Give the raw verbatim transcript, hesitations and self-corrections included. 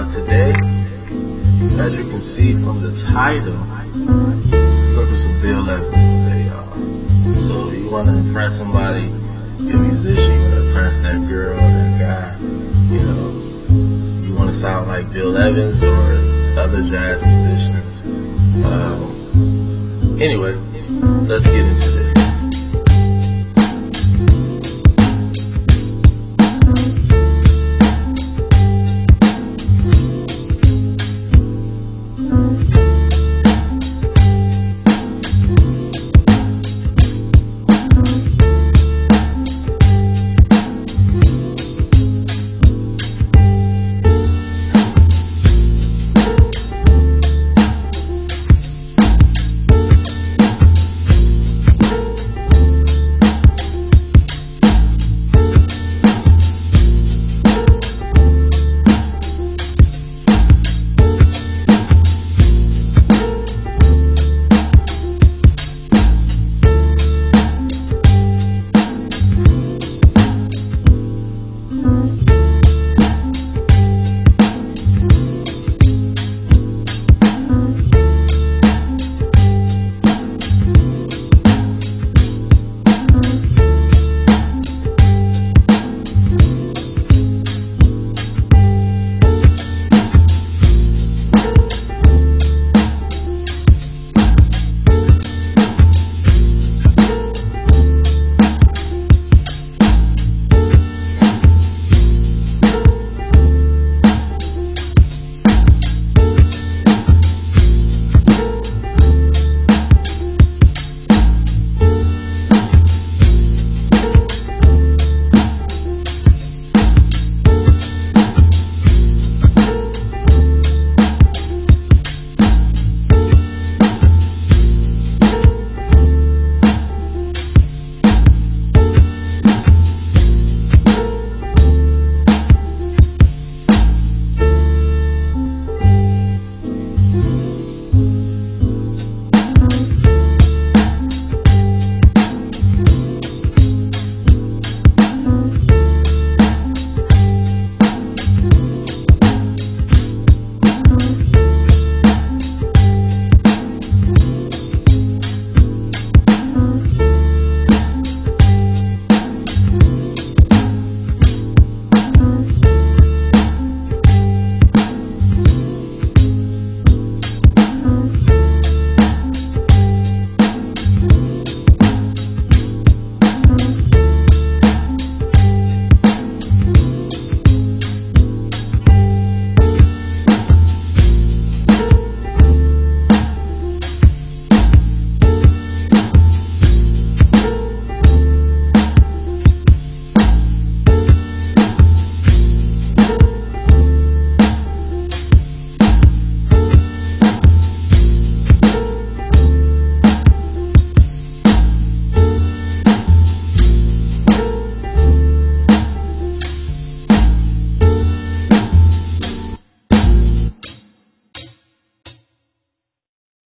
uh, today, as you can see from the title, we're with some Bill Evans today, y'all. So you want to impress somebody, you're a musician, you want to impress that girl, that guy, you know, you want to sound like Bill Evans or other jazz musicians. Um, anyway, let's get into it.